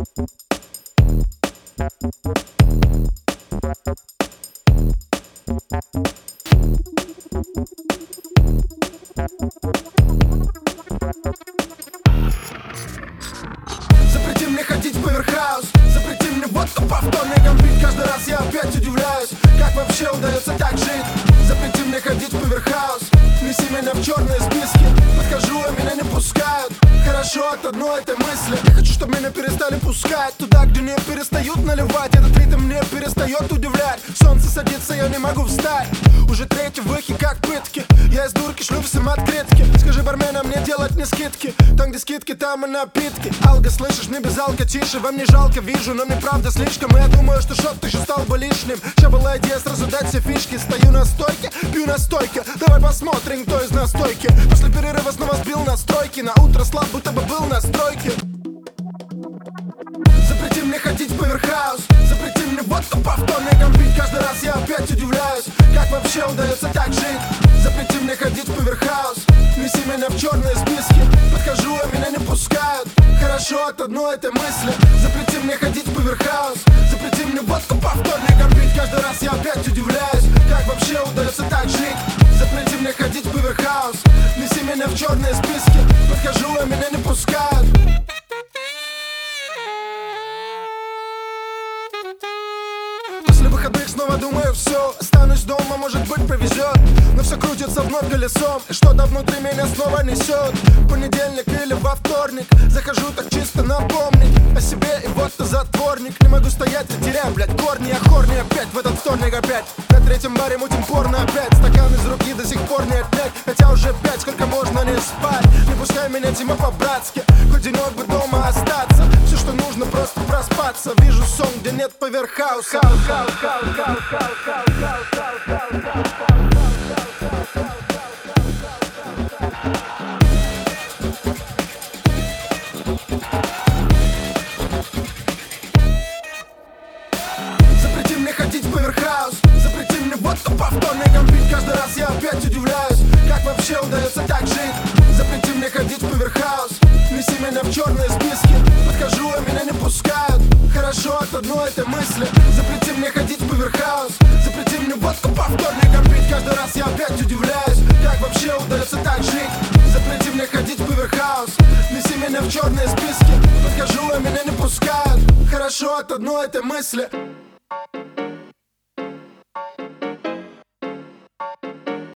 Запрети мне ходить в поверхаус, запрети мне водку по вторникам пить. Каждый раз я опять удивляюсь, как вообще удается так жить. Запрети мне ходить в поверхаус, неси меня в черные списки. Подхожу, а меня не пускают. Хорошо от одной этой мысли. Я хочу, чтобы меня перестали пускать туда, где не перестают наливать. Этот ритм мне перестает удивлять. Солнце садится, я не могу встать. Уже третий выход, как пытки. Я из дурки шлю всем открытки. Скажи барменам, мне делать не скидки. Там, где скидки, там и напитки. Алга, слышишь, не без алка, тише. Вам не жалко, вижу, но мне правда слишком. И я думаю, что шот еще стал бы лишним. Ща была идея сразу дать все фишки. Стою на стойке, пью на стойке. Давай посмотрим, кто из нас стойки. После перерыва снова сбил настройки. На утро слаб, будто бы был на стройке. Запрети мне ходить в поверхаус, запрети мне водку по вторникам пить. Каждый раз я опять удивляюсь, как вообще удается так жить. Запрети мне ходить в поверхаус, неси меня в черные списки. Подхожу, а меня не пускают. Хорошо от одной этой мысли. Запрети мне ходить в поверхаус, запрети мне водку по вторникам пить. Каждый раз я опять удивляюсь, как вообще удается так жить. Запрети мне ходить в поверхаус, неси меня в черные списки. Подхожу, а меня не пускают. После выходных снова думаю, все, останусь дома, может быть повезет. Но все крутится вновь колесом, и что-то внутри меня снова несет. В понедельник или во вторник захожу так чисто напомнить о себе, и вот ты затворник. Не могу стоять, я теряю, блядь, корни. Я хорни опять в этот вторник опять. На третьем баре мутим порно опять. Стакан из руки до сих пор не отнять. Хотя уже 5, сколько можно не спать. Не пускай меня, Тима, по-братски. Хоть денек бы дома остаться. Все, что нужно, просто проспаться. Вижу сон, где нет поверхауса. Запрети мне ходить в поверхаус, запрети мне водку по вторникам пить. Каждый раз я опять удивляюсь, как вообще удается так жить. Запрети мне ходить в поверхаус, неси меня в черные списки. Подхожу, а меня не пускают. Хорошо от одной этой мысли. Запрети мне ходить в поверхаус, запрети мне водку по вторникам пить. Каждый раз я опять удивляюсь, как вообще удается так жить. Запрети мне ходить в поверхаус, неси меня в черные списки. Подхожу, а меня не пускают. Хорошо от одной этой мысли.